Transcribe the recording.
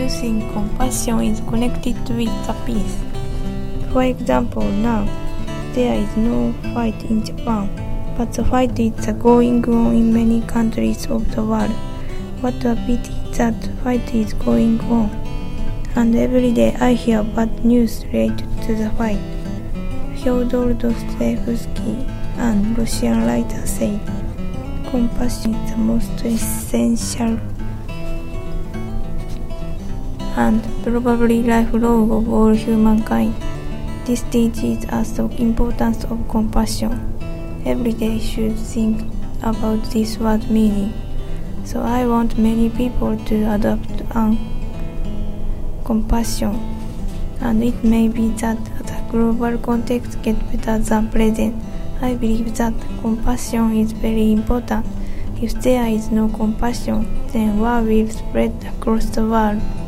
using compassion is connected with the peace. For example, now, there is no fight in Japan, but the fight is going on in many countries of the world. What a pity that fight is going on. And every day I hear bad news related to the fight. Fyodor Dostoevsky, an Russian writer, said, compassion is the most essential and probably lifelong of all humankind. This teaches us the importance of compassion. Every day should think about this word meaning. So I want many people to adopt compassion, and it may be that the global context gets better than present. I believe that compassion is very important. If there is no compassion, then war will spread across the world.